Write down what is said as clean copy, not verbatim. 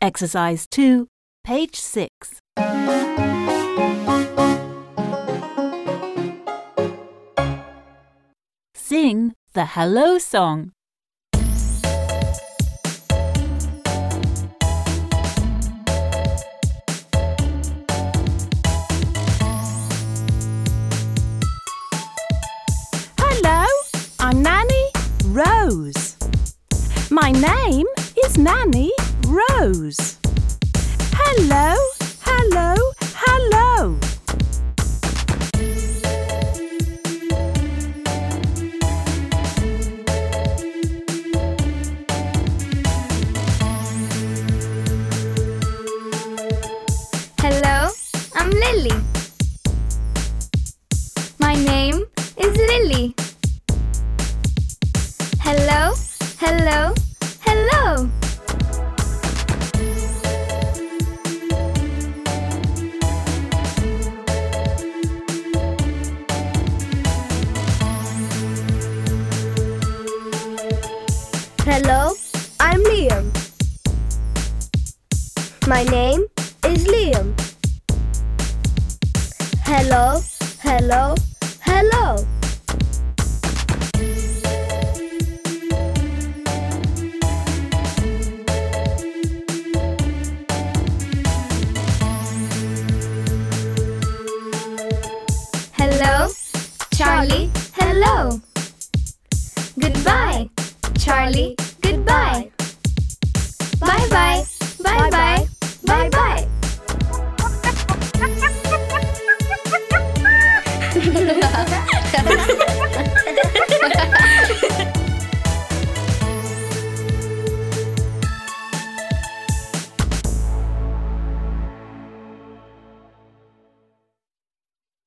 Exercise 2, page 6. Sing the hello song. Hello, I'm Nanny Rose. My name is Nanny Rose. Hello, hello, hello. Hello, I'm Lily. My name is Lily. Hello, hello, hello. Hello, I'm Liam. My name is Liam. Hello, hello, hello. Hello, Charlie, hello. Goodbye, Charlie, goodbye. Bye-bye, bye-bye.